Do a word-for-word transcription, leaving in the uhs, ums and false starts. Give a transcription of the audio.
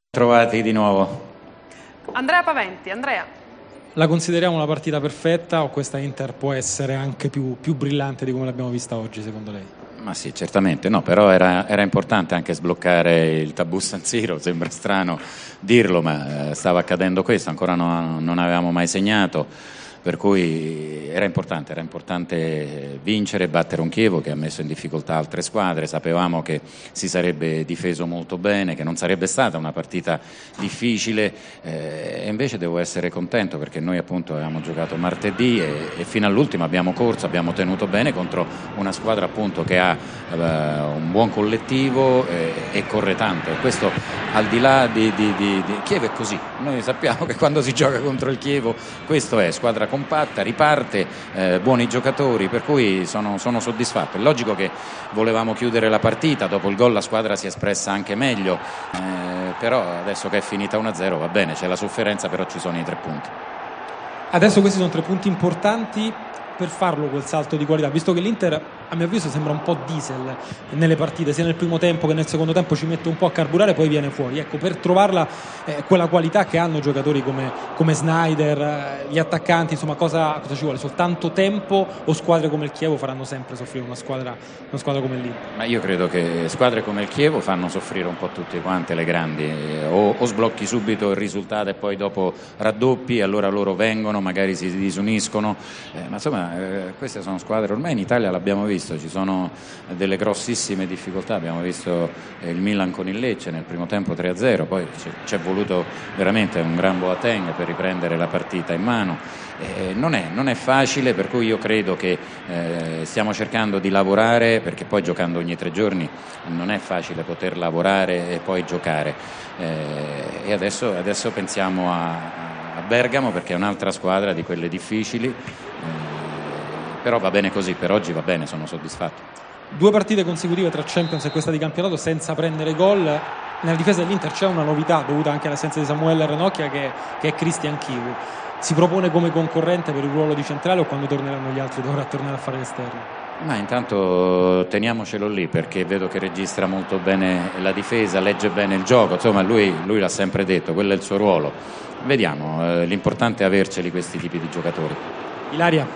Trovati di nuovo. Andrea Paventi, Andrea. La consideriamo una partita perfetta o questa Inter può essere anche più, più brillante di come l'abbiamo vista oggi, secondo lei? Ma sì, certamente no, però era, era importante anche sbloccare il tabù San Siro, sembra strano dirlo, ma eh, stava accadendo questo, ancora no, non avevamo mai segnato, per cui era importante, era importante vincere e battere un Chievo che ha messo in difficoltà altre squadre. Sapevamo che si sarebbe difeso molto bene, che non sarebbe stata una partita difficile, eh, e invece devo essere contento perché noi appunto avevamo giocato martedì e, e fino all'ultimo abbiamo corso, abbiamo tenuto bene contro una squadra appunto che ha eh, un buon collettivo e, e corre tanto, e questo al di là di, di, di, di Chievo è così. Noi sappiamo che quando si gioca contro il Chievo questo è, squadra compatta, riparte, eh, buoni giocatori, per cui sono, sono soddisfatto. È logico che volevamo chiudere la partita, dopo il gol la squadra si è espressa anche meglio, eh, però adesso che è finita uno a zero va bene, c'è la sofferenza, però ci sono i tre punti. Adesso questi sono tre punti importanti per farlo quel salto di qualità, visto che l'Inter a mio avviso sembra un po' diesel nelle partite, sia nel primo tempo che nel secondo tempo ci mette un po' a carburare e poi viene fuori. Ecco, per trovarla eh, quella qualità che hanno giocatori come, come Sneijder, eh, gli attaccanti, insomma cosa, cosa ci vuole? Soltanto tempo o squadre come il Chievo faranno sempre soffrire una squadra, una squadra come l'Inter? Ma io credo che squadre come il Chievo fanno soffrire un po' tutte quante le grandi, o, o sblocchi subito il risultato e poi dopo raddoppi, allora loro vengono, magari si disuniscono, eh, ma insomma eh, queste sono squadre, ormai in Italia l'abbiamo visto, ci sono delle grossissime difficoltà, abbiamo visto eh, il Milan con il Lecce nel primo tempo tre a zero, poi ci è voluto veramente un gran Boateng per riprendere la partita in mano, eh, non, è, non è facile, per cui io credo che eh, stiamo cercando di lavorare, perché poi giocando ogni tre giorni non è facile poter lavorare e poi giocare, eh, e adesso, adesso pensiamo a, a Bergamo perché è un'altra squadra di quelle difficili, eh, però va bene così, per oggi va bene, sono soddisfatto. Due partite consecutive tra Champions e questa di campionato senza prendere gol. Nella difesa dell'Inter c'è una novità dovuta anche all'assenza di Samuel Ranocchia, che, che è Christian Chivu. Si propone come concorrente per il ruolo di centrale o quando torneranno gli altri dovrà tornare a fare l'esterno? Ma intanto teniamocelo lì, perché vedo che registra molto bene la difesa, legge bene il gioco, insomma lui, lui l'ha sempre detto, quello è il suo ruolo. Vediamo, eh, l'importante è averceli questi tipi di giocatori. Ilaria.